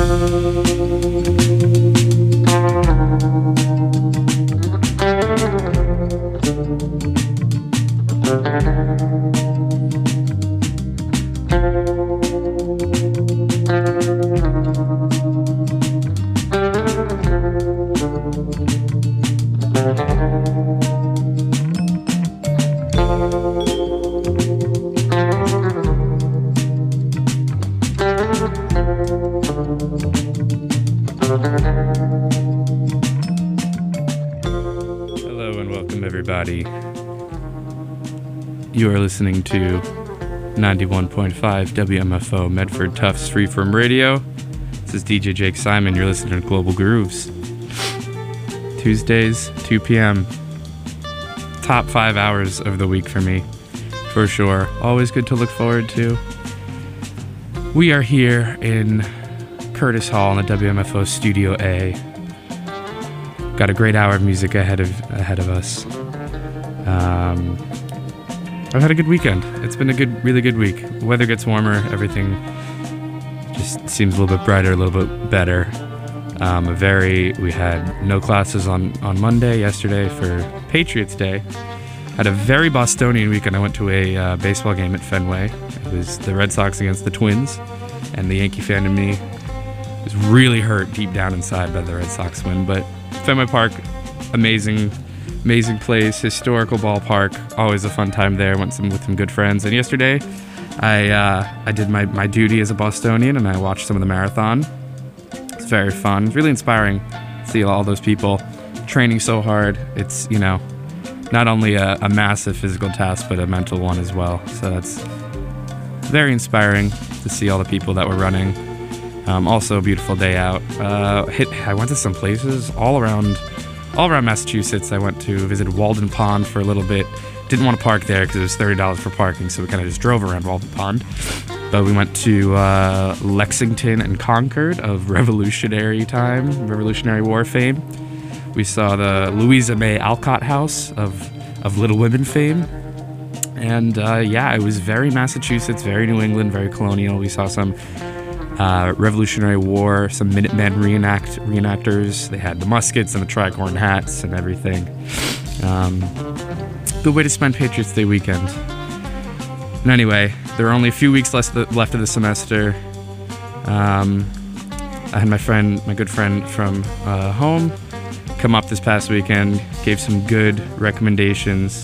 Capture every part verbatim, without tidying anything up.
You are listening to ninety-one point five W M F O Medford Tufts Freeform Radio. This is D J Jake Simon. You're listening to Global Grooves. Tuesdays, two p.m. Top five hours of the week for me, for sure. Always good to look forward to. We are here in Curtis Hall in the W M F O Studio A. Got a great hour of music ahead of ahead of us. Um... I've had a good weekend. It's been a good, really good week. The weather gets warmer. Everything just seems a little bit brighter, a little bit better. Um, a very, we had no classes on, on Monday, yesterday for Patriots Day. Had a very Bostonian weekend. I went to a uh, baseball game at Fenway. It was the Red Sox against the Twins, and the Yankee fan in me was really hurt deep down inside by the Red Sox win. But Fenway Park, amazing. Amazing place, historical ballpark, always a fun time there. Went some with some good friends. And yesterday, I uh, I did my, my duty as a Bostonian, and I watched some of the marathon. It's very fun, really inspiring to see all those people training so hard. It's, you know, not only a, a massive physical task, but a mental one as well. So that's very inspiring to see all the people that were running. Um, also a beautiful day out. Uh, hit, I went to some places all around All around Massachusetts. I went to visit Walden Pond for a little bit. Didn't want to park there because it was thirty dollars for parking, so we kind of just drove around Walden Pond. But we went to uh, Lexington and Concord of Revolutionary time, Revolutionary War fame. We saw the Louisa May Alcott House of, of Little Women fame. And uh, yeah, it was very Massachusetts, very New England, very colonial. We saw some Uh, Revolutionary War, some Minutemen reenact reenactors. They had the muskets and the tricorn hats and everything. Um, good way to spend Patriots Day weekend. And anyway, there are only a few weeks left left of the semester. Um, I had my friend, my good friend from uh, home, come up this past weekend. Gave some good recommendations.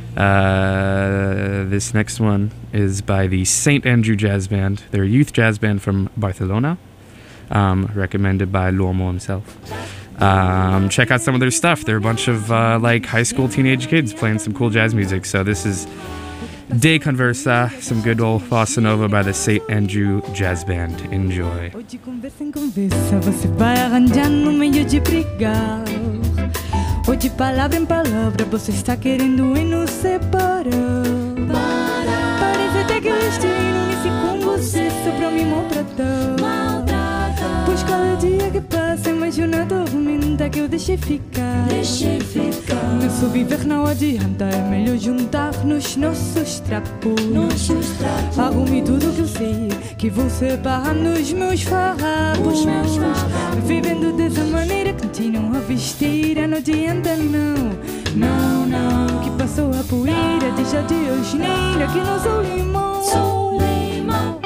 Uh, this next one is by the Saint Andrew Jazz Band. They're a youth jazz band from Barcelona, um, recommended by L'Uomo himself. Um, check out some of their stuff. They're a bunch of uh, like high school teenage kids playing some cool jazz music. So this is De Conversa, some good old bossa nova by the Saint Andrew Jazz Band. Enjoy. Hoje conversa em conversa, você vai arranjando um meio de brigar. Ou de palavra em palavra você está querendo e nos separar. Para. Parece até que o destino inicia com você só pra me maltratar. Maltratar. Pois cada dia que passa é mais jornada aumenta que eu deixei ficar. Deixei ficar. Nosso viver não adianta, é melhor juntar-nos nossos trapos. Nossos trapos. Arrume tudo que eu sei, que vou separar nos meus farrapos. Meus farrapos. Vivendo dessa maneira continuam a vestir, não adianta não. Não, não. Que passou a poeira, deixa de asneira, que não sou limão. Sou limão.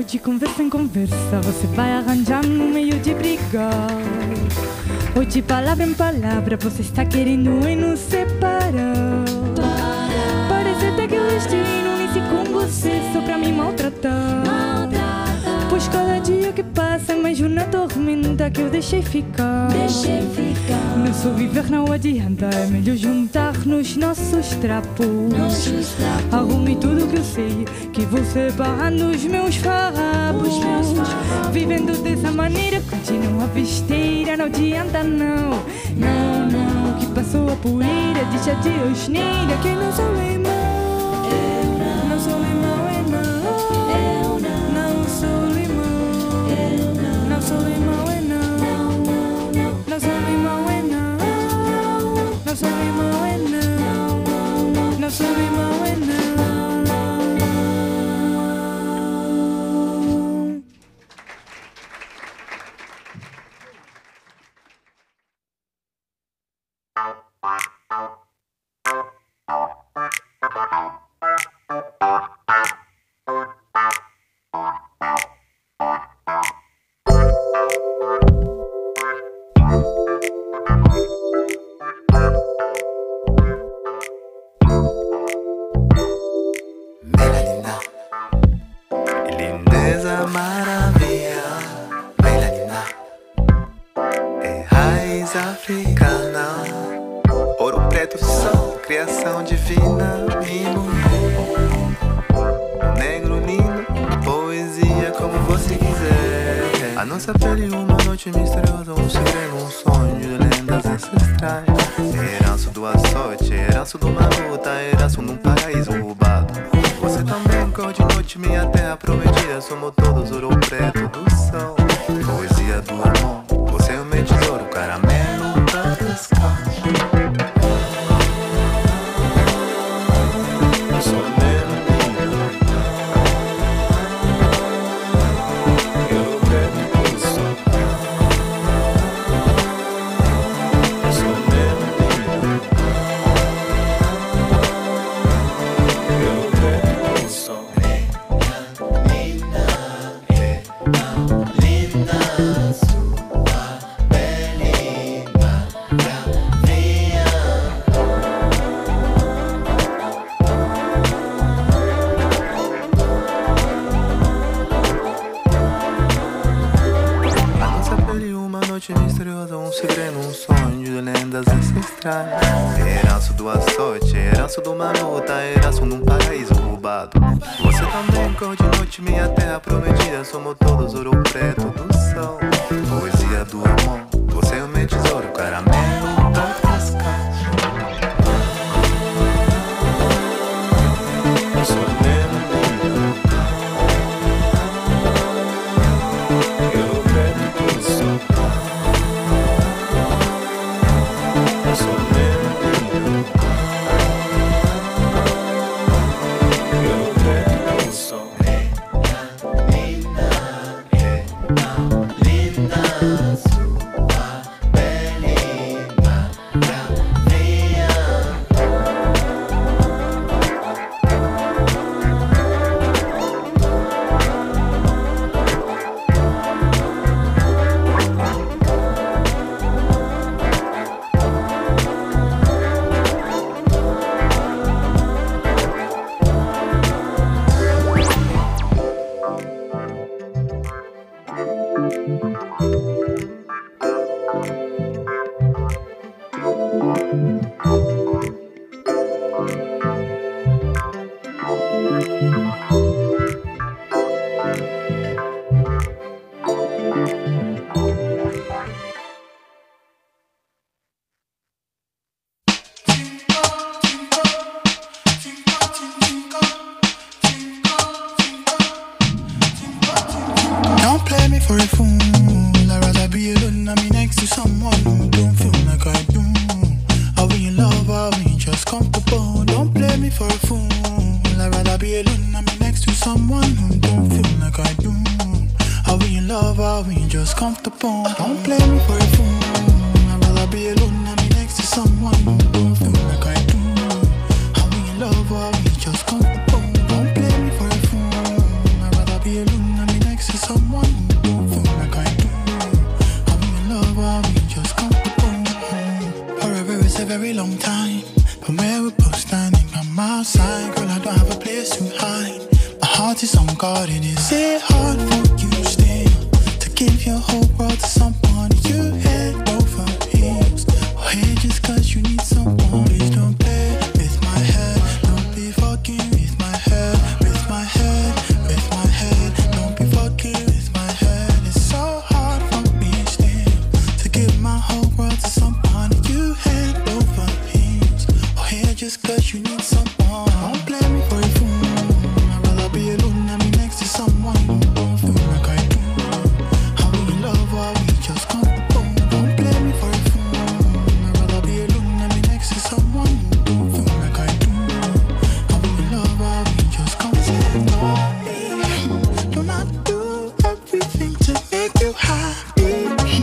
de conversa em conversa você vai arranjar no meio de brigar. Ou de palavra em palavra você está querendo e nos separar. Parece até que o destino inicia com você só pra me maltratar. Pois cada dia que passa mais uma tormenta que eu deixei ficar. Deixei ficar. Não só viver não adianta, é melhor juntar-nos nossos trapos. Nossos trapos. Arrume tudo que eu sei, que vou separando os meus farrapos. Os meus farrapos. Vivendo dessa maneira, continua a besteira, não adianta não. Não, não, que passou a poeira, deixa de osneira, que não sou limão. Eu não. Não sou limão, é não. Eu não. Não sou limão. Eu não. Não sou limão, é não. Não, não, não. Não sou limão, é não. Não sou limão, é não. Não sou limão, é não. Melanina, lindeza, maravilha. Melanina é raiz africana, ouro preto, sol, criação divina. Mimo, negro lindo, poesia como você quiser. A nossa pele, uma noite misteriosa, um segredo, um sonho de lendas ancestrais. Herança do açoite, herança do maluta, herança num paraíso roubado. Você também, cor de noite, minha terra prometida. Somos todos ouro preto do sol. Poesia do amor, você é o meu tesouro, caramelo para pescar. Eu sou menino, ouro preto do sol. Eu sou menino, ouro preto do sol. Misteriosa, um segredo, um sonho de lendas ancestrais. Herança do açoite, herança do maluta, herança num paraíso roubado. Você também, cor de noite, minha terra prometida. Somos todos ouro preto do sol. Poesia do amor, você é o meu tesouro, caramelo pra cascar. Eu sou menino, ouro preto do sol. For a fool, I'd rather be alone. I'm next to someone who don't feel like I do. Are we in love? Are we just comfortable? Don't play me for a fool. I'd rather be alone. I'm next to someone who don't feel like I do. Are we in love? Are we just comfortable? Don't play me for a fool. I'd rather be alone. I'm next to someone who don't feel like I do. Are we in love? Are we just comfortable? Don't play me for a fool. I'd rather be alone. I'm I'm outside, girl, I don't have a place to hide. My heart is on guard, it is it hard for you still to give your whole world to someone you head over heels. Oh, hey, just cause you need someone, please don't play with my head. Don't be fucking with my head, with my head, with my head. Don't be fucking with my head. It's so hard for me still to give my whole world to someone you head over heels. Oh, hey, just cause you need someone, don't blame me for a fool. I'd rather be alone than be next to someone who don't feel like I do. How we in love, are we just comfortable? Don't blame me for a fool. I'd rather be alone than be next to someone who don't feel like I do. How we in love, are we just comfortable? Do not do everything to make you happy.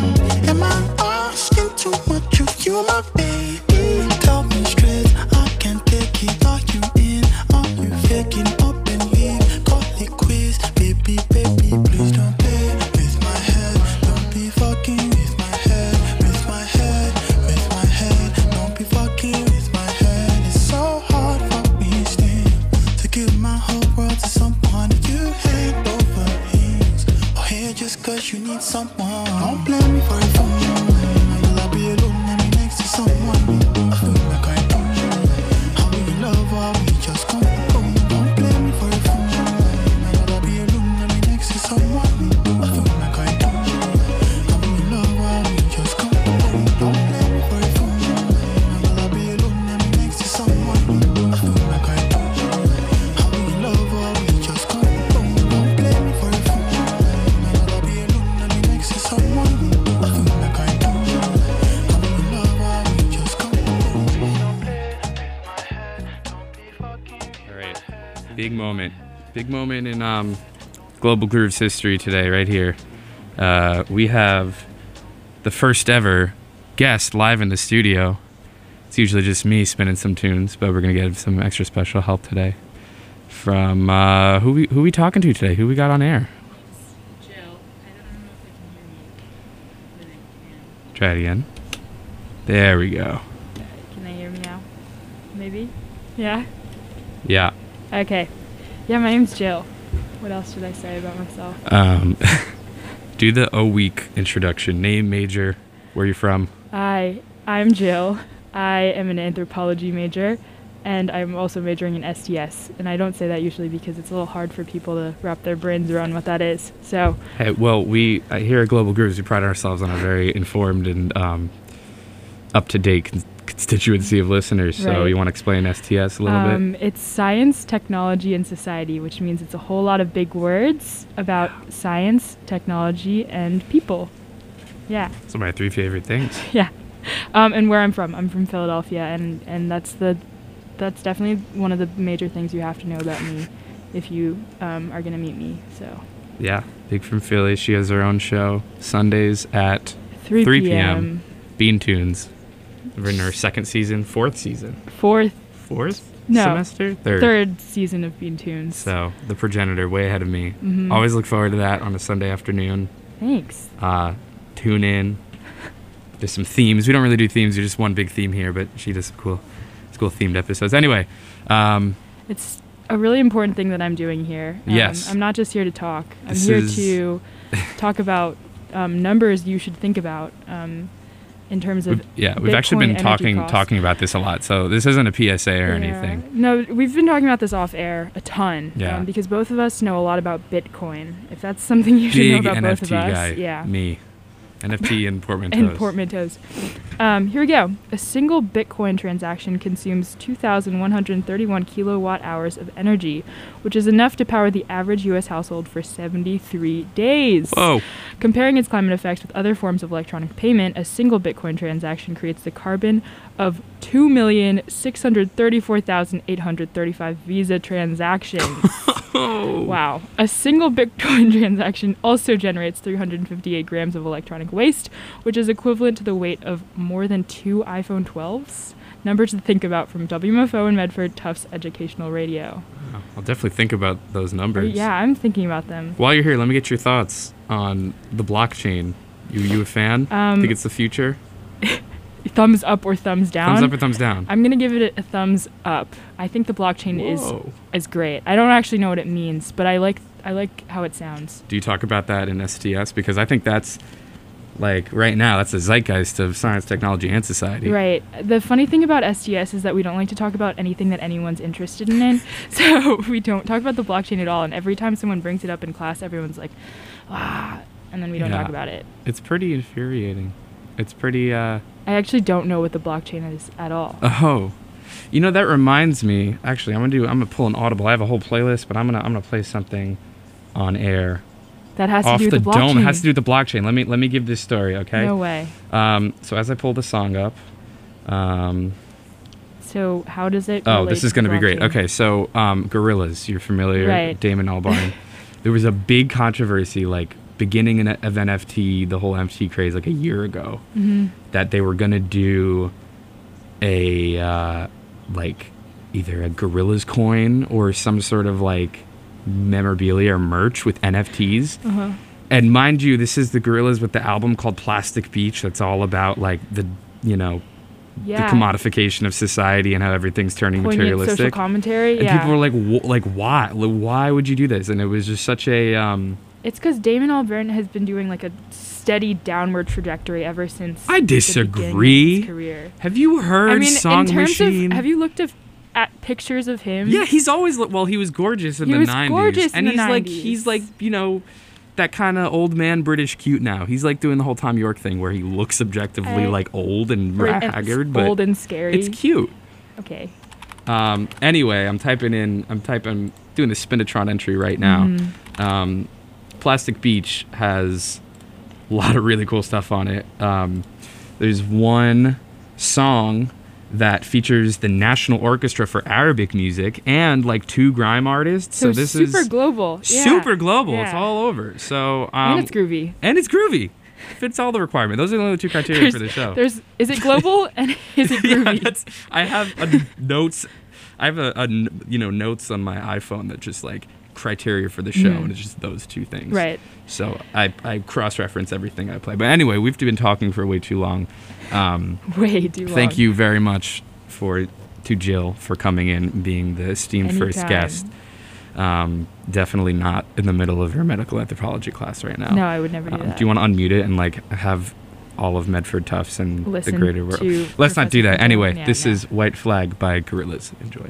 Am I asking too much of you, my baby? Tell me straight, I can't take it. Are you in? Are you faking up and leave? Call it quits, baby, baby. Please don't play with my head. Don't be fucking with my head, with my head, with my head. Don't be fucking with my head. It's so hard for me still to give my whole world to someone you head over heels. Oh, hey, just cause you need someone, don't blame me for a fool. I'd rather be alone than be next to someone who I feel like I do. How we in love, are we just comfortable? Don't blame me for a fool. I'd rather be alone than be next to someone who I feel like I do. How we in love, are we just comfortable? Don't blame me for a fool. I'd rather be alone than be next to someone who I feel like I do. How we in love, are we just comfortable? Don't blame me for a fool. I'd rather be alone than be next to someone who I feel like I do. How we in love, are we just comfortable? Don't play with my head. Don't be fucking. All right. Big moment. Big moment in um, Global Grooves history today, right here. Uh, we have the first ever guest live in the studio. It's usually just me spinning some tunes, but we're going to get some extra special help today from uh, who we who we talking to today? Who we got on air? Jill, I don't know if they can hear me, but I can. Try it again. There we go. Can they hear me now? Maybe? Yeah? Yeah. Okay. Yeah, my name's Jill. What else should I say about myself? Um, do the O week introduction. Name, major, where you from? Hi, I'm Jill. I am an anthropology major, and I'm also majoring in S T S. And I don't say that usually because it's a little hard for people to wrap their brains around what that is. So, Hey, well, we uh, here at Global Grooves, we pride ourselves on a very informed and um, up-to-date con- constituency of listeners. So Right. you want to explain S T S a little um, bit? it's science, technology, and society, which means it's a whole lot of big words about science, technology, and people. Yeah. Those are my three favorite things. Yeah. Um, and where I'm from, I'm from Philadelphia, and, and that's the that's definitely one of the major things you have to know about me if you um, are going to meet me. So Yeah, big from Philly. She has her own show Sundays at three three p.m. p.m. Bean Tunes. We're in our second season, fourth season, Fourth, fourth No. semester, third. third season of Bean Tunes. So the progenitor, way ahead of me. Mhm. Always look forward to that on a Sunday afternoon. Thanks. Uh, tune in. There's some themes. We don't really do themes. There's just one big theme here, but she does some cool, cool themed episodes. Anyway, um, It's a really important thing that I'm doing here. Um, Yes. I'm not just here to talk. I'm This here is- to talk about um, numbers you should think about um, in terms of we've, yeah, we've actually Bitcoin been energy talking costs. talking about this a lot. So this isn't a P S A or Yeah. anything. No, we've been talking about this off air a ton. Yeah. Um, because both of us know a lot about Bitcoin. If that's something you should know Big about N both F T of us. guy. Yeah. Me. N F T and portmanteaus. And portmanteaus. Um, here we go. A single Bitcoin transaction consumes two thousand one hundred thirty-one kilowatt hours of energy, which is enough to power the average U S household for seventy-three days. Whoa. Comparing its climate effects with other forms of electronic payment, a single Bitcoin transaction creates the carbon of two million six hundred thirty-four thousand eight hundred thirty-five Visa transactions. Wow. A single Bitcoin transaction also generates three hundred fifty-eight grams of electronic waste, which is equivalent to the weight of more than two iPhone twelves. Numbers to think about from W M F O and Medford Tufts Educational Radio. I'll definitely think about those Or, numbers. yeah, I'm thinking about them. While you're here, let me get your thoughts on the blockchain. You you a fan? Um, Think it's the future? thumbs up or thumbs down. Thumbs up or thumbs down? I'm gonna give it a, a thumbs up. I think the blockchain Whoa. is is great. I don't actually know what it means, but I like I like how it sounds. Do you talk about that in S T S? Because I think that's, like, right now, that's the zeitgeist of science, technology, and society. Right. The funny thing about S T S is that we don't like to talk about anything that anyone's interested in. So we don't talk about the blockchain at all. And every time someone brings it up in class, everyone's like, ah, and then we don't Yeah. talk about it. It's pretty infuriating. It's pretty, uh... I actually don't know what the blockchain is at all. Oh. You know, that reminds me, actually, I'm gonna do, I'm gonna pull an Audible. I have a whole playlist, but I'm gonna, I'm gonna play something on air. That has to Off do with the the blockchain. dome. It has to do with the blockchain. Let me, let me give this story, okay? No way. Um, so as I pull the song up, um... So how does it Oh, relate this is to going to be great. blockchain? Okay, so um, Gorillaz, you're familiar, Right. Damon Albarn. There was a big controversy, like beginning in, of N F T, the whole N F T craze, like a year ago, Mhm. that they were going to do a uh, like either a Gorillaz coin or some sort of like memorabilia or merch with N F Ts. Uh-huh. And mind you, this is the Gorillaz with the album called Plastic Beach. That's all about like the, you know, Yeah. the commodification of society and how everything's turning Poignant materialistic. social commentary. And yeah. people were like, "Wh- like why? Like, why would you do this?" And it was just such a. Um, It's because Damon Albarn has been doing like a steady downward trajectory ever since. I the beginning of disagree. his career. have you heard I mean, Song in terms Machine? of, have you looked of, at pictures of him? Yeah, he's always look- well. He was gorgeous in He the was nineties, gorgeous and in the he's like nineties. he's like you know that kind of old man British cute now. He's like doing the whole Tom York thing where he looks objectively I- like old and Right, and haggard, it's but old and scary. it's cute. Okay. Um, anyway, I'm typing in. I'm typing. Doing the Spinatron entry right now. Mhm. Um, Plastic Beach has a lot of really cool stuff on it. Um, there's one song that features the National Orchestra for Arabic Music and like two grime artists. So, So, this super is global. Yeah. super global. It's Yeah. all over. So um, and it's groovy. and it's groovy. Fits all the requirements. Those are the only two criteria There's, for the show. there's is it global and is it Yeah, groovy? that's, I have a notes. I have a, a n- you know notes on my iPhone that just like criteria for the show, Mhm. and it's just those two things. Right. So I, I cross-reference everything I play. But anyway, we've been talking for way too long. Um, Way too long. thank you very much for to Jill for coming in and being the esteemed first Anytime. guest. Um, definitely not in the middle of your medical anthropology class right now. No, I would never do Um, that. do you want to unmute it and like have all of Medford Tufts and Listen the greater world? to Let's not do Professor that. Anyway, Fenton. Yeah, this no. is White Flag by Gorillaz. Enjoy.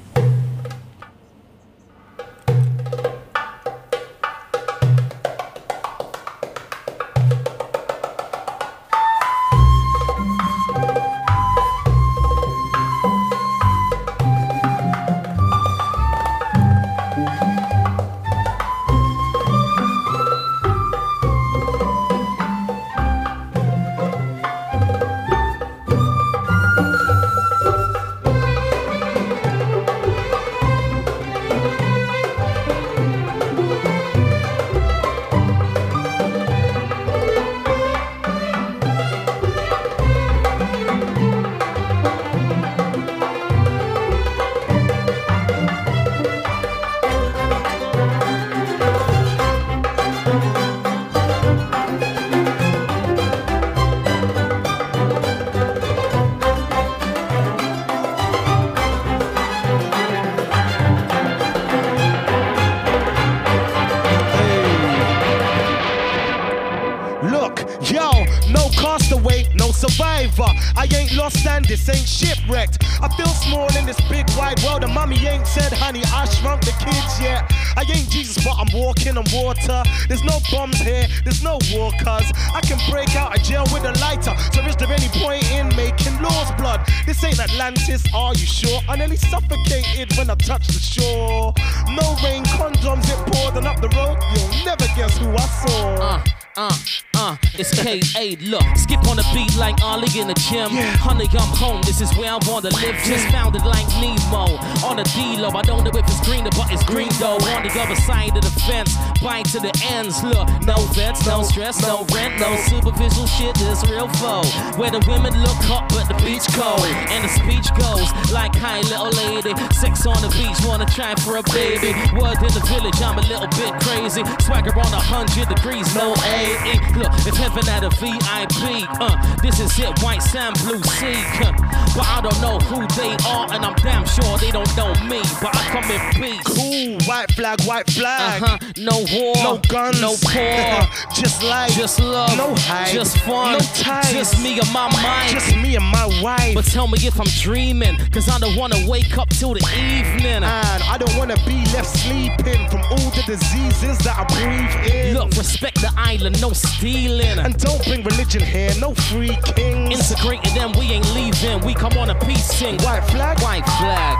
Look, yo, no castaway, no survivor. I ain't lost and this ain't shipwrecked. I feel small in this big wide world, and mommy ain't said, honey, I shrunk the kids yet. I ain't Jesus, but I'm walking on water. There's no bombs here, there's no war, cuz I can break out of jail with a lighter. So is there any point in making laws, blood? This ain't Atlantis, are you sure? I nearly suffocated when I touched the shore. No rain, condoms, it poured, and up the road, you'll never guess who I saw. Uh, uh, uh, it's K A. Look, skip on the beat like Ollie in the gym. Honey, I'm home, this is where I wanna live. Just found it like Nemo. On the D-Lo, I don't know if it's greener, but it's green though. On the other side of the fence, bite to the ends. Look, no vets, no stress, no rent, no superficial shit, this real foe. Where the women look hot, but the beach cold. And the speech goes like, hi, little lady. Sex on the beach, wanna try for a baby. Word in the village, I'm a little bit crazy. Swagger on a hundred degrees, no A. Look, Look, it's heaven at a V I P. Uh, this is it, white sand, blue sea. Uh, but I don't know who they are, and I'm damn sure they don't know me. But I come in peace. Cool, white flag, white flag. Uh-huh. No war, no guns, no poor. Just life, just love, no hype, just fun, no ties, just me and my mind, just me and my wife. But tell me if I'm dreaming, cause I don't wanna wake up till the evening. And I don't wanna be left sleeping from all the diseases that I breathe in. Look, respect the island, no stealing. And don't bring religion here, no free kings. Integrated and we ain't leaving, we come on a peace sing. White flag, white flag.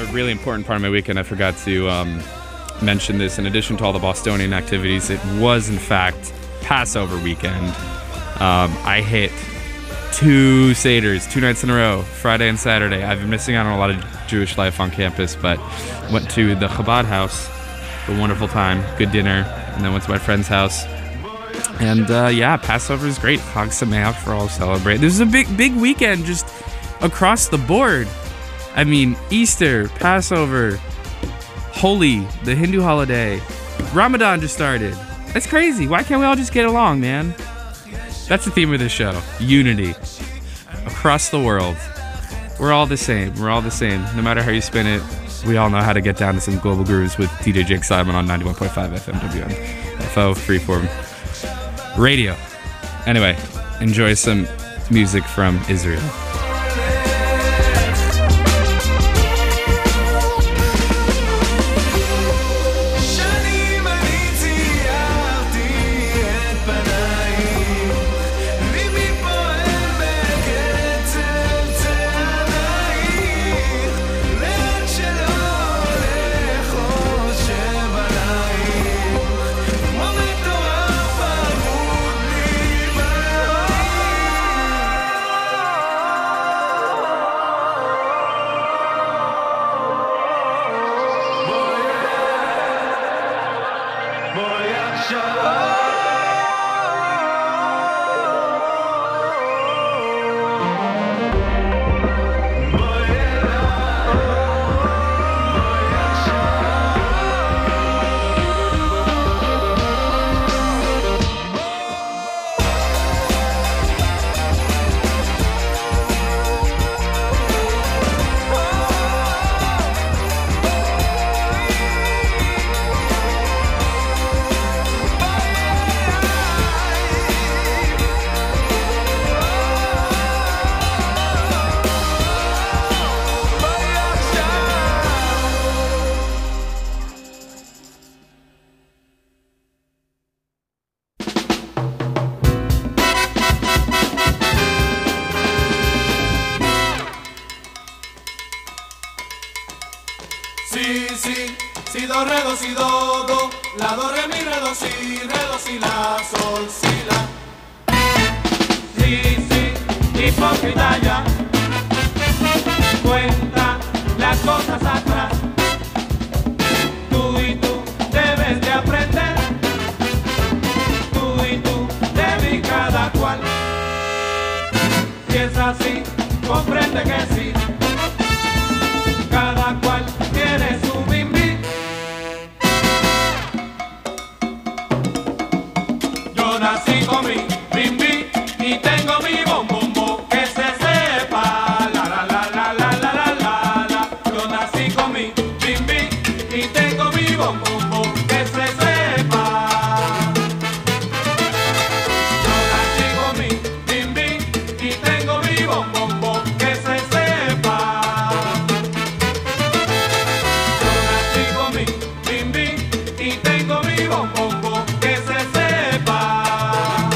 really important part of my weekend. I forgot to um, mention this. In addition to all the Bostonian activities, it was, in fact, Passover weekend. Um, I hit two Seders, two nights in a row, Friday and Saturday. I've been missing out on a lot of Jewish life on campus, but went to the Chabad house, a wonderful time, good dinner, and then went to my friend's house. And uh, yeah, Passover is great. Chag Sameach for all who celebrate. This is a big, big weekend just across the board. I mean, Easter, Passover, Holi, the Hindu holiday, Ramadan just started. That's crazy. Why can't we all just get along, man? That's the theme of this show. Unity. Across the world. We're all the same. We're all the same. No matter how you spin it, we all know how to get down to some global grooves with D J Jake Simon on ninety-one point five F M W N F O Freeform Radio. Anyway, enjoy some music from Israel. Si, si, si, do, re, do, si, do, do, la, do, re, mi, re, do, si, re, do, si, la, sol, si, la. Si, si, hipócrita ya, cuenta las cosas atrás. Tú y tú debes de aprender, tú y tú de mí cada cual. Si es así, comprende que sí. Cada cual tiene su bimbi. Yo nací con mi bimbi y tengo mi bombombo, que se sepa. La la la la la la la la la. Yo nací con mi bimbi y tengo mi bombombo, que se sepa. Yo nací con mi bimbi y tengo mi bombombo, que se sepa. Y tengo mi bombombo, que se sepa.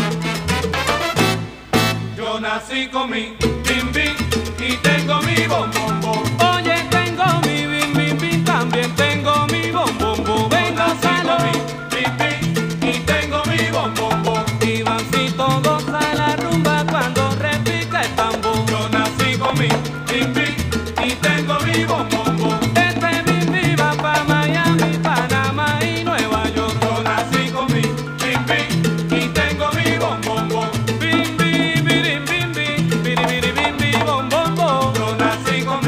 Yo nací con mi bimbi y tengo mi bombombo. Oye, tengo mi bim bim bim, también tengo mi bombombo. Vengo solo mi bimbi y tengo mi bombombo. Y van si todos a la rumba cuando repica el tambor. Yo nací con mi bimbi y tengo mi bombombo. Este bimbi va pa' Miami, Panamá y Nueva York. Yo nací con mi bimbi y tengo mi bombombo. Bimbi, biri, bimbi, biri, biri, bimbi, bombombo. Yo nací con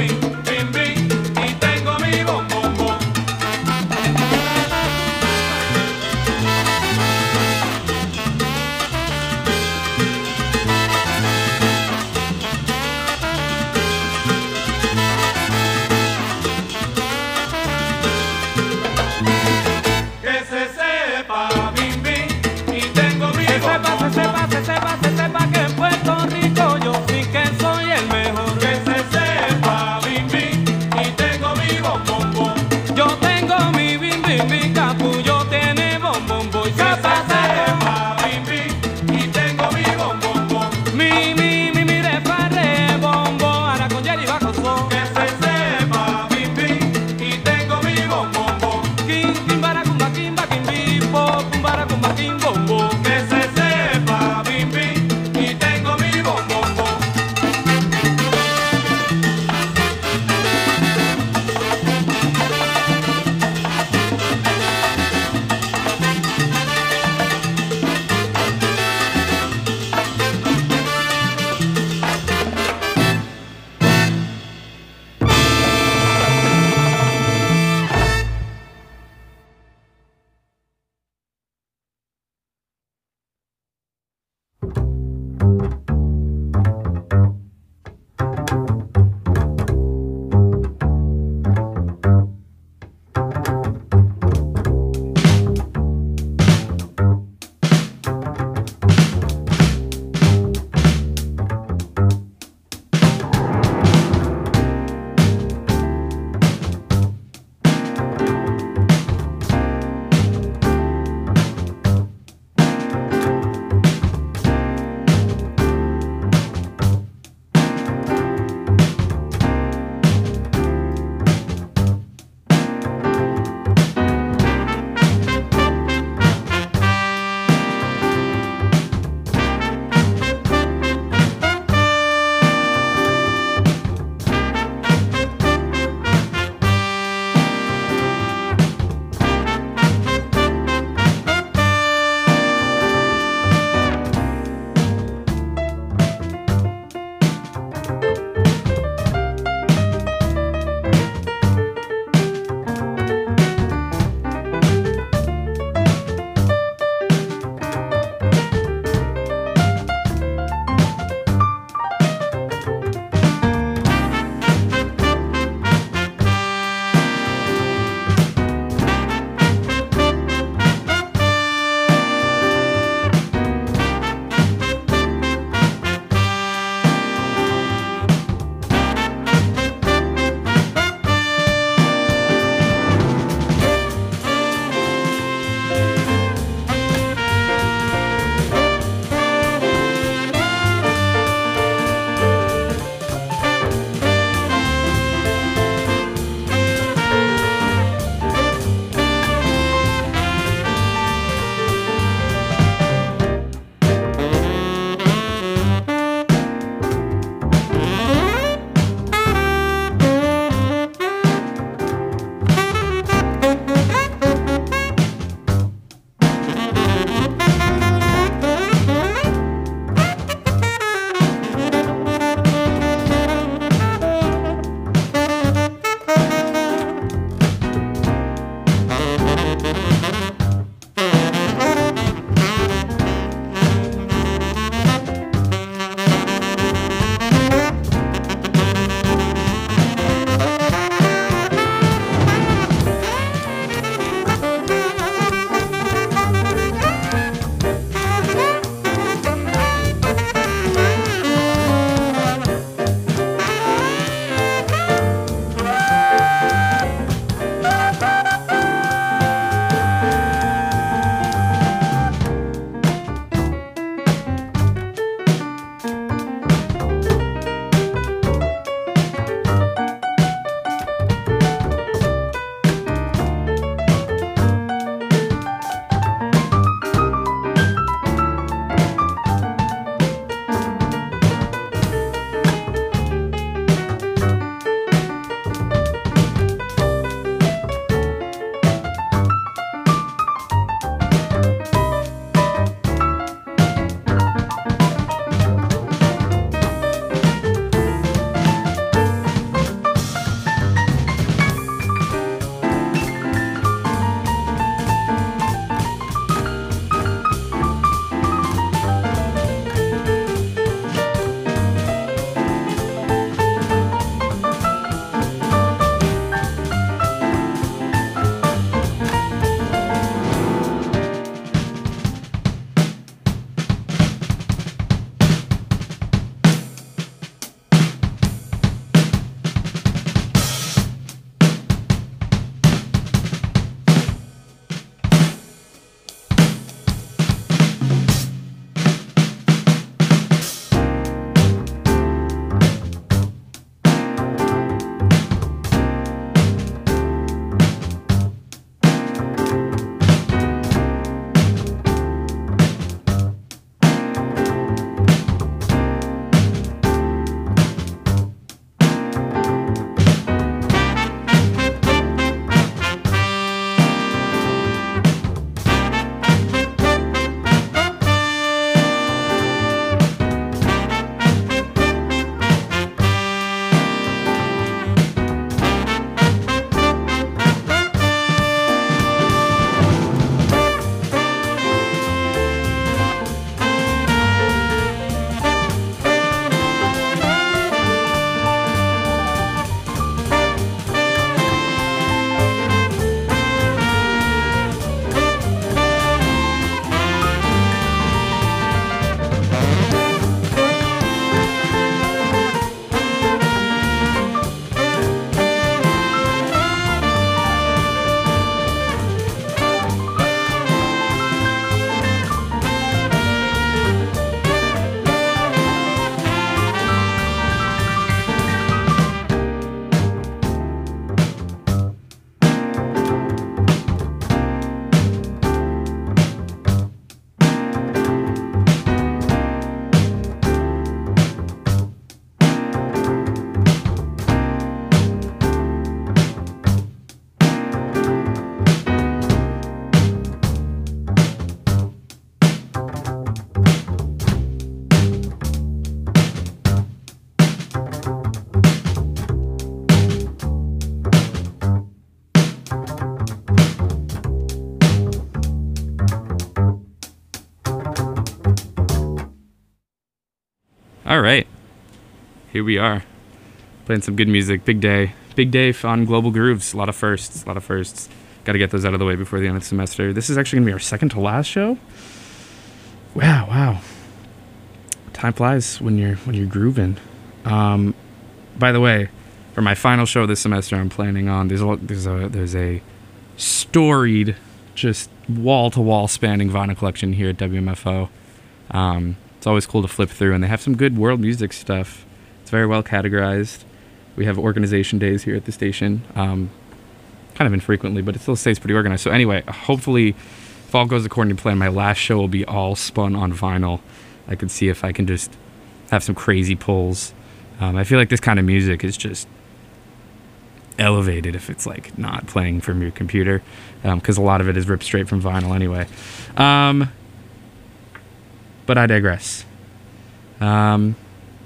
All right. Here we are. Playing some good music. Big day. Big day on Global Grooves. A lot of firsts. A lot of firsts. Got to get those out of the way before the end of the semester. This is actually going to be our second to last show. Wow, wow. Time flies when you're when you're grooving. Um, by the way, for my final show this semester, I'm planning on there's a there's a there's a storied, just wall to wall spanning vinyl collection here at W M F O. Um, it's always cool to flip through, and they have some good world music stuff. It's very well categorized. We have organization days here at the station, um, kind of infrequently, but it still stays pretty organized. So anyway, hopefully, if all goes according to plan, my last show will be all spun on vinyl. I could see if I can just have some crazy pulls. Um, I feel like this kind of music is just elevated if it's like not playing from your computer, because um, a lot of it is ripped straight from vinyl anyway. Um, but I digress. Um,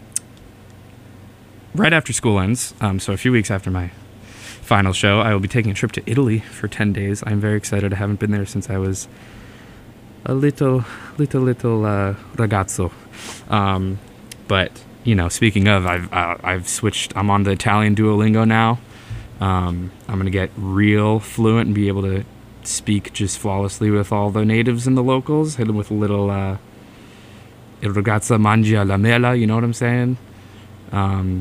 right after school ends, um, so a few weeks after my final show, I will be taking a trip to Italy for ten days. I'm very excited. I haven't been there since I was a little, little, little uh, ragazzo. Um, but, you know, speaking of, I've uh, I've switched. I'm on the Italian Duolingo now. Um, I'm going to get real fluent and be able to speak just flawlessly with all the natives and the locals. Hit them with a little, uh, il ragazza mangia la mela, you know what I'm saying? Um,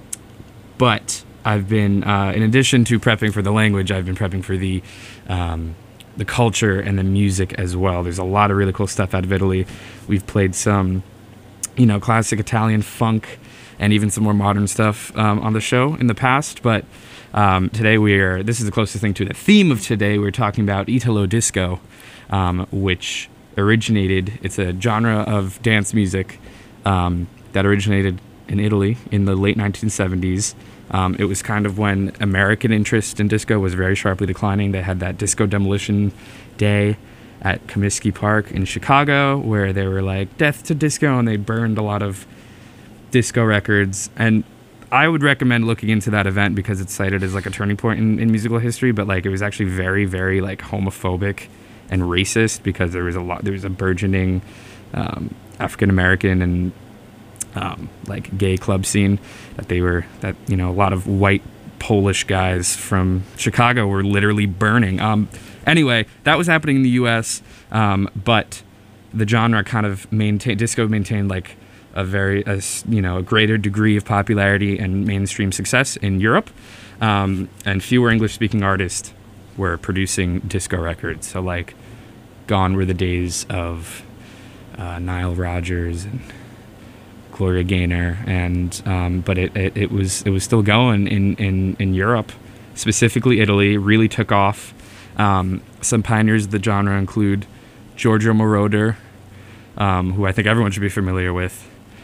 but I've been, uh, in addition to prepping for the language, I've been prepping for the um, the culture and the music as well. There's a lot of really cool stuff out of Italy. We've played some, you know, classic Italian funk and even some more modern stuff um, on the show in the past. But um, today we are, this is the closest thing to the theme of today. We're talking about Italo Disco, um, which originated, it's a genre of dance music um, that originated in Italy in the late nineteen seventies. Um, it was kind of when American interest in disco was very sharply declining. They had that disco demolition day at Comiskey Park in Chicago, where they were like, death to disco, and they burned a lot of disco records. And I would recommend looking into that event because it's cited as like a turning point in, in musical history, but like it was actually very, very like homophobic and racist because there was a lot, there was a burgeoning um, African-American and Um, like gay club scene that they were that you know a lot of white Polish guys from Chicago were literally burning. Um, anyway, that was happening in the U S, um, but the genre kind of maintained disco maintained like a very a, you know a greater degree of popularity and mainstream success in Europe, um, and fewer English-speaking artists were producing disco records. So like, gone were the days of uh, Nile Rodgers and Gloria Gaynor, and um, but it, it, it was it was still going in, in, in Europe, specifically Italy. Really took off. Um, some pioneers of the genre include Giorgio Moroder, um, who I think everyone should be familiar with.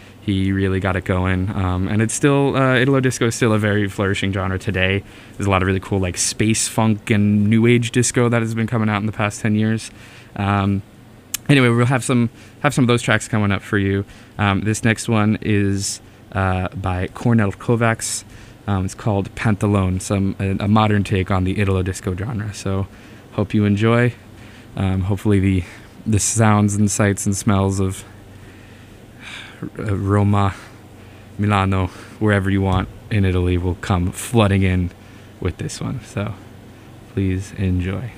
He really got it going, um, and it's still uh, Italo disco is still a very flourishing genre today. There's a lot of really cool like space funk and new age disco that has been coming out in the past ten years. Um, Anyway, we'll have some have some of those tracks coming up for you. Um, this next one is uh, by Kornel Kovacs. Um, it's called Pantalone, some a, a modern take on the Italo disco genre. So, hope you enjoy. Um, hopefully, the the sounds and sights and smells of uh, Roma, Milano, wherever you want in Italy, will come flooding in with this one. So, please enjoy.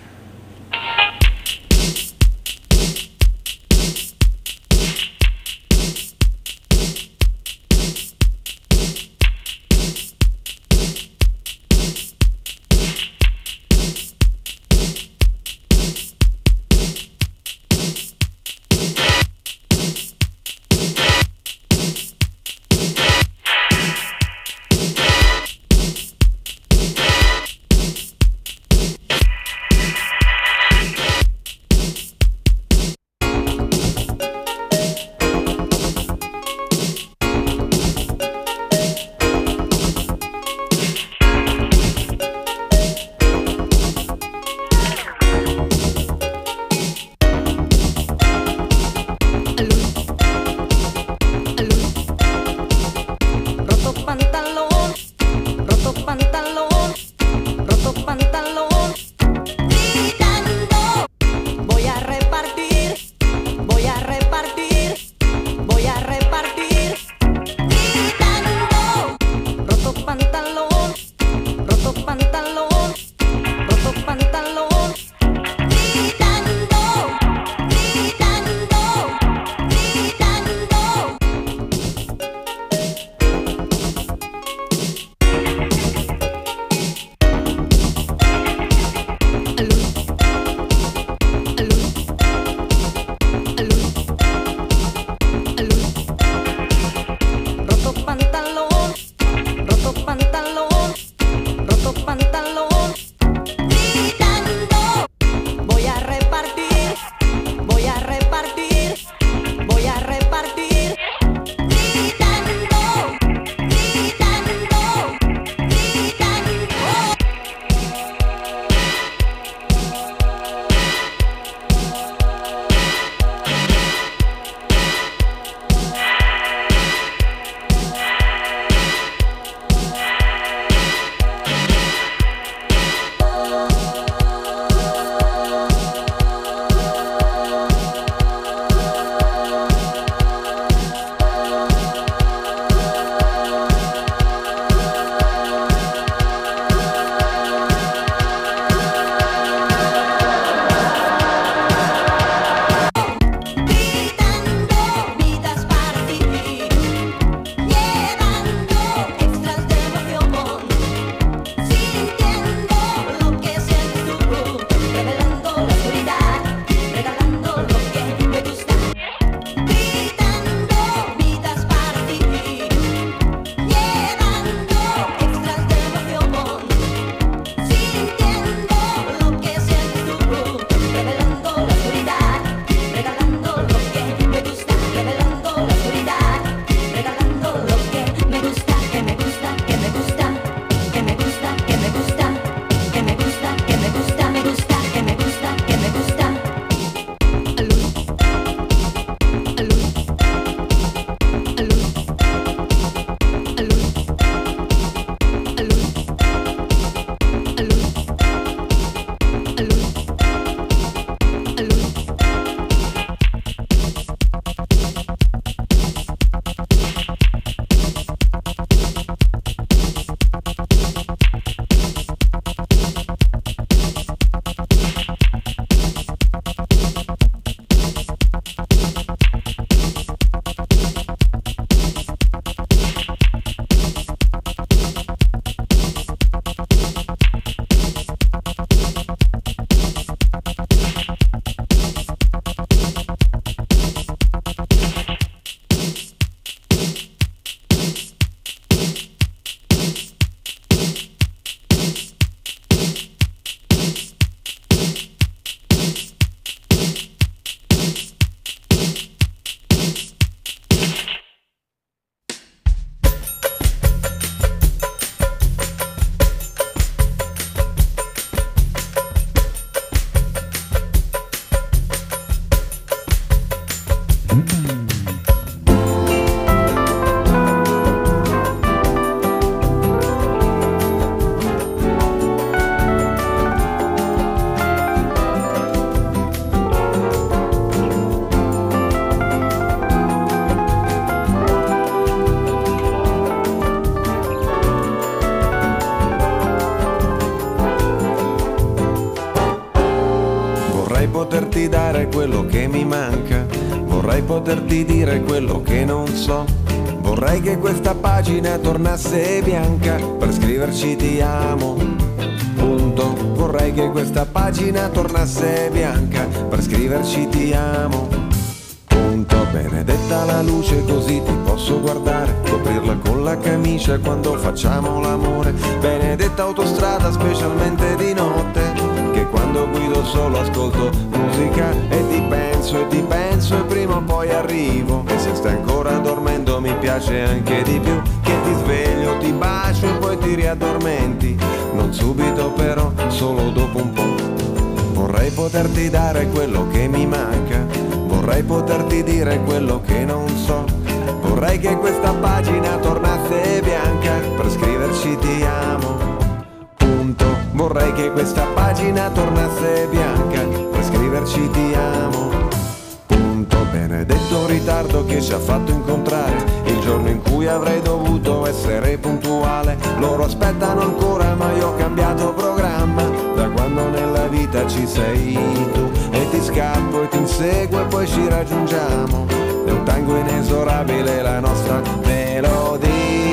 quello che mi manca. Vorrei poterti dire quello che non so. Vorrei che questa pagina tornasse bianca per scriverci ti amo. Punto. Vorrei che questa pagina tornasse bianca per scriverci ti amo. Punto. Benedetta la luce, così ti posso guardare, coprirla con la camicia quando facciamo l'amore. Benedetta autostrada, specialmente di notte, che quando guido solo ascolto musica e ti penso e ti penso e prima o poi arrivo. E se stai ancora dormendo mi piace anche di più, che ti sveglio, ti bacio e poi ti riaddormenti. Non subito però, solo dopo un po'. Vorrei poterti dare quello che mi manca, vorrei poterti dire quello che non so. Vorrei che questa pagina tornasse bianca per scriverci ti amo. Punto. Vorrei che questa pagina tornasse bianca per scriverci ti amo. Punto. Benedetto ritardo che ci ha fatto incontrare il giorno in cui avrei dovuto essere puntuale. Loro aspettano ancora ma io ho cambiato programma, da quando nella vita ci sei tu. E ti scappo e ti inseguo e poi ci raggiungiamo. È un tango inesorabile la nostra melodia.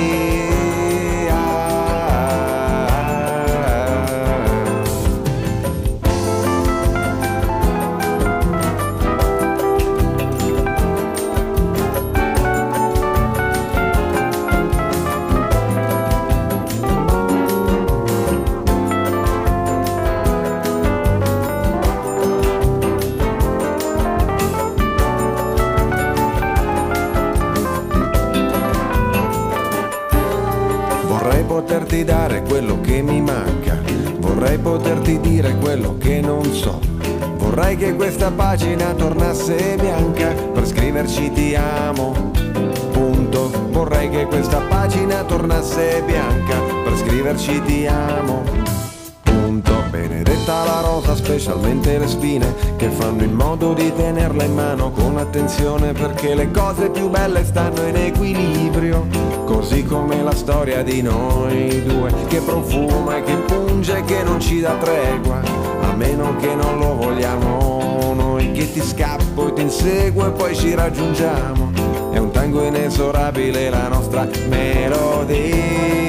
Poterti dare quello che mi manca, vorrei poterti dire quello che non so. Vorrei che questa pagina tornasse bianca per scriverci ti amo. Punto. Vorrei che questa pagina tornasse bianca per scriverci ti amo. Punto. Benedetta la rosa, specialmente le spine, che fanno in modo di tenerla in mano con attenzione, perché le cose più belle stanno in equilibrio, così come la storia di noi due, che profuma e che punge e che non ci dà tregua, a meno che non lo vogliamo noi, che ti scappo e ti inseguo e poi ci raggiungiamo. È un tango inesorabile la nostra melodia.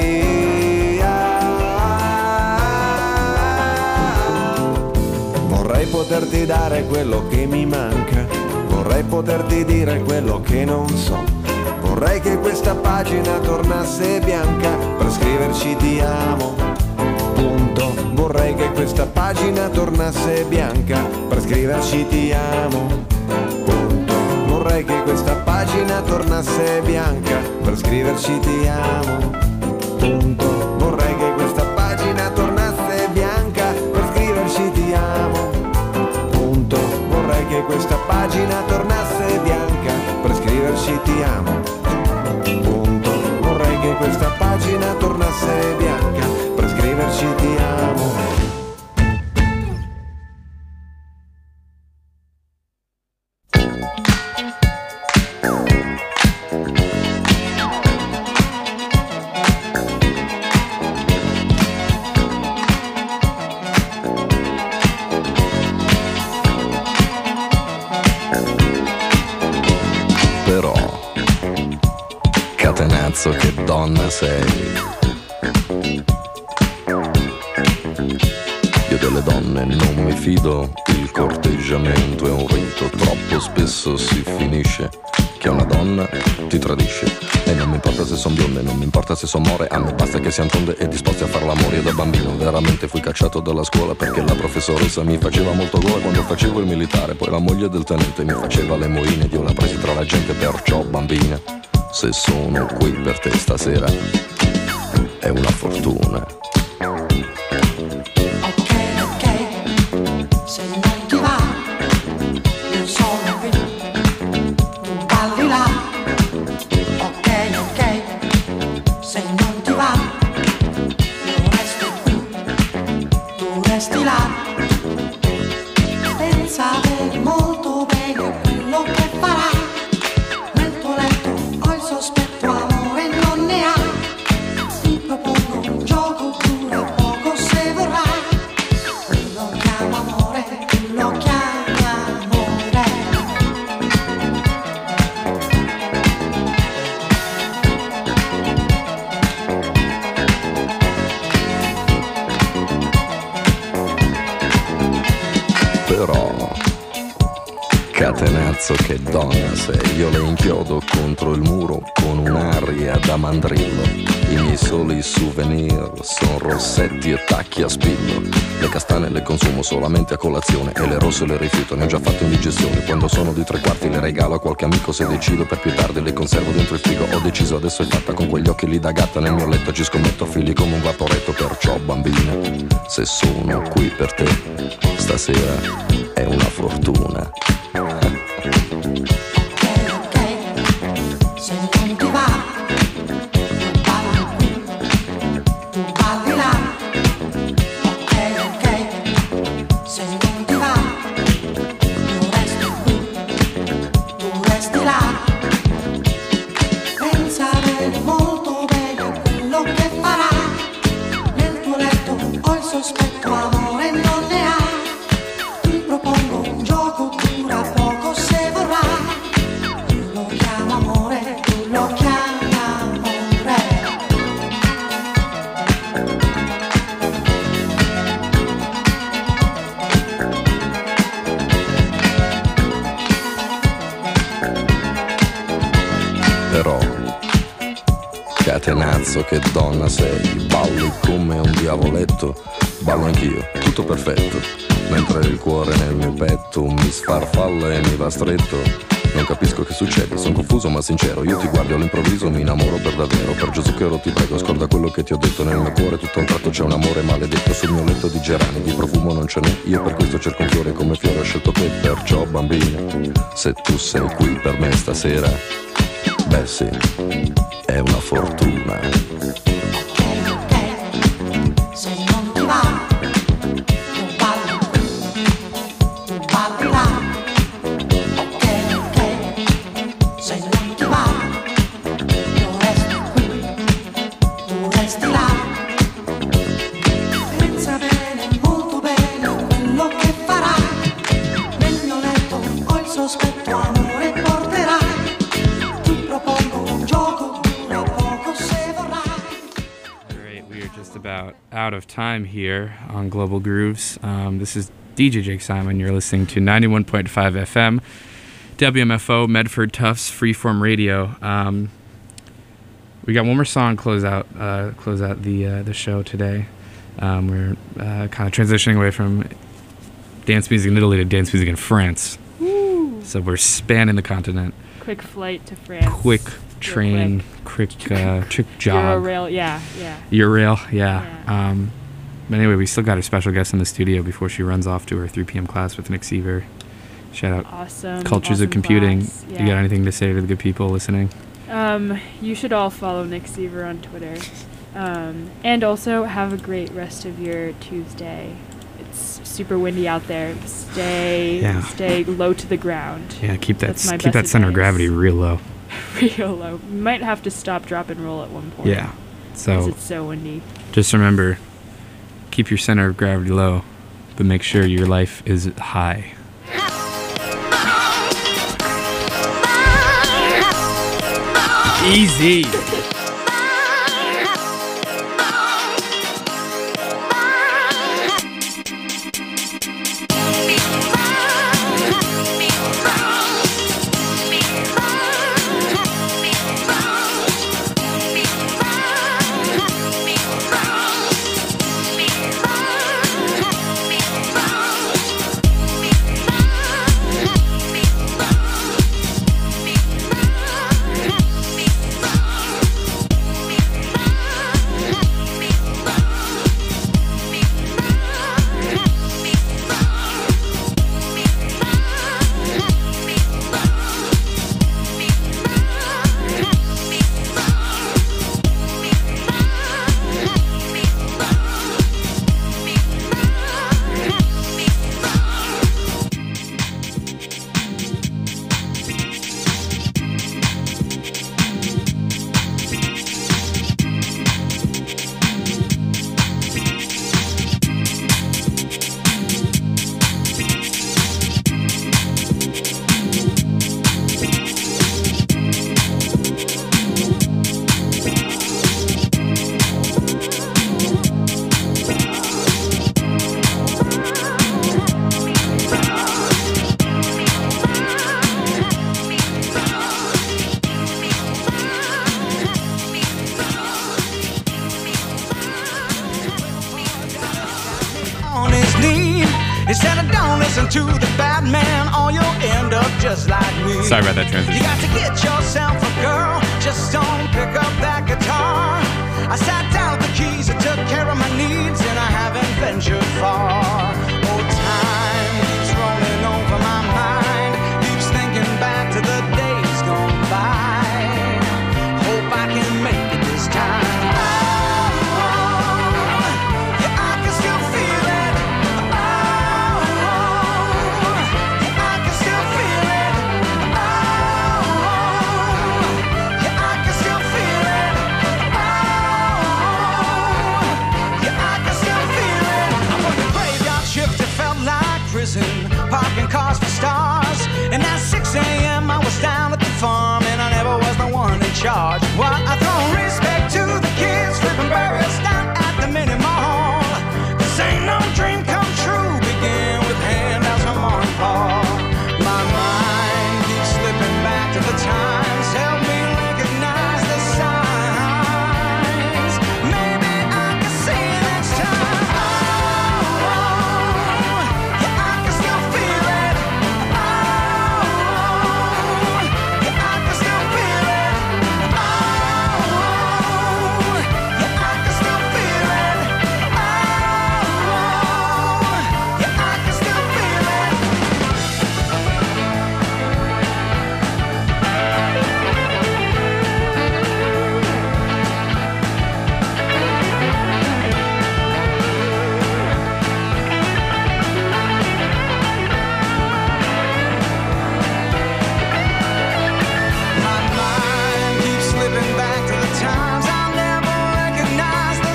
Vorrei poterti dare quello che mi manca, vorrei poterti dire quello che non so. Vorrei che questa pagina tornasse bianca per scriverci ti amo. Punto. Vorrei che questa pagina tornasse bianca per scriverci ti amo. Punto. Vorrei che questa pagina tornasse bianca per scriverci ti amo. Punto. Vorrei che questa pagina tornasse bianca per scriverci ti amo. Punto. Vorrei che questa pagina tornasse bianca per scriverci ti amo. Punto. Vorrei che questa pagina tornasse bianca per scriverci ti amo. Che donna sei. Io delle donne non mi fido, il corteggiamento è un rito, troppo spesso si finisce che una donna ti tradisce. E non mi importa se son bionde, non mi importa se son more, a me basta che siano tonde e disposti a far l'amore. Io da bambino veramente fui cacciato dalla scuola perché la professoressa mi faceva molto gola quando facevo il militare. Poi la moglie del tenente mi faceva le moine ed io la presi tra la gente, perciò bambina, se sono qui per te stasera è una fortuna. Ok, ok, se non ti va, io sono qui, tu balli là. Ok, ok, se non ti va, io resto qui, tu resti là. Pensate molto bene a quello che farai. Sospetto amore non ne hai, ti propongo un gioco, dura poco se vorrai. Tu lo chiama amore, tu lo chiama amore. Però catenazzo che donna sei, io le inchiodo contro il muro con un'aria da mandrillo. I miei soli souvenir son rossetti e tacchi a spillo. Le castane le consumo solamente a colazione e le rosse le rifiuto, ne ho già fatto indigestione. Quando sono di tre quarti le regalo a qualche amico, se decido per più tardi le conservo dentro il frigo. Ho deciso, adesso è fatta, con quegli occhi lì da gatta nel mio letto ci scommetto fili come un vaporetto. Perciò bambina, se sono qui per te stasera è una fortuna. Sospetto amore non ne ha. Ti propongo un gioco, dura poco se vorrai. Tu lo chiama amore, tu lo chiami amore. Però catenazzo che donna sei, balli come un diavoletto. Ballo anch'io, tutto perfetto, mentre il cuore nel mio petto mi sfarfalla e mi va stretto. Non capisco che succede, sono confuso ma sincero. Io ti guardo all'improvviso, mi innamoro per davvero. Per Gesù che oro ti prego, scorda quello che ti ho detto. Nel mio cuore tutto a un tratto c'è un amore maledetto. Sul mio letto di gerani, di profumo non ce n'è. Io per questo cerco un fiore, come fiore ho scelto te. Perciò bambina, se tu sei qui per me stasera, beh sì, è una fortuna. Out of time here on Global Grooves. Um, this is D J Jake Simon. You're listening to ninety-one point five F M, W M F O, Medford Tufts, Freeform Radio. Um, we got one more song close out, uh, close out the uh, the show today. Um, we're uh, kind of transitioning away from dance music in Italy to dance music in France. Woo. So we're spanning the continent. Quick flight to France. Quick train, quick, quick, uh, quick jog. Eurail, yeah, yeah. Eurail, yeah. yeah. Um, but anyway, we still got our special guest in the studio before she runs off to her three p.m. class with Nick Seaver. Shout out. Awesome. Cultures awesome of Computing. Yeah. You got anything to say to the good people listening? Um, you should all follow Nick Seaver on Twitter. Um, and also have a great rest of your Tuesday. It's super windy out there. Stay, yeah. stay low to the ground. Yeah, keep that, That's my keep that best center of advice. gravity real low. Real low. You might have to stop, drop, and roll at one point. Yeah. So because it's so windy. Just remember, keep your center of gravity low, but make sure your life is high. Easy. listen to the bad man, or you'll end up just like me. Sorry about that transition. You got to get yourself a girl, just don't pick up that guitar. I sat down with the keys and took care of my needs, and I haven't ventured far. Oh, time keeps rolling over my mind, keeps thinking back to the days gone by. Hope I can make it this time. Parking cars for stars, and at six a.m. I was down at the farm, and I never was the one in charge. Well, I